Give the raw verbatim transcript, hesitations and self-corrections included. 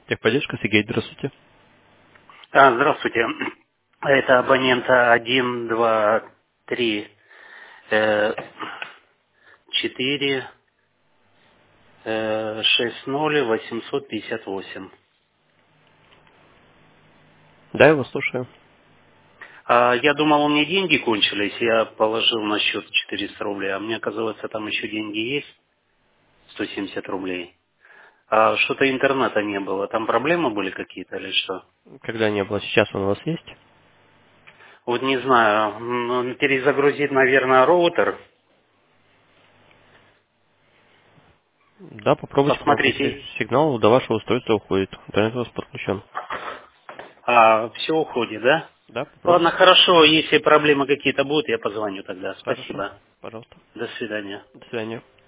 Техподдержка, Сергей, здравствуйте. А, здравствуйте. Это абонент один, два, три, э, четыре, э, шесть ноль восемьсот пятьдесят восемь. Да, я вас слушаю. А, я думал, у меня деньги кончились, я положил на счет четыреста рублей, а мне оказывается, там еще деньги есть, сто семьдесят рублей. А что-то интернета не было, там проблемы были какие-то или что? Когда не было, сейчас он у вас есть? Вот не знаю, м, перезагрузить, наверное, роутер. Да, попробуйте, пробуйте. Посмотрите. Сигнал до вашего устройства уходит. Интернет у вас подключен. А, все уходит, да? Да, Ладно, попробуйте. хорошо. Если проблемы какие-то будут, я позвоню тогда. Хорошо. Спасибо. Пожалуйста. До свидания. До свидания.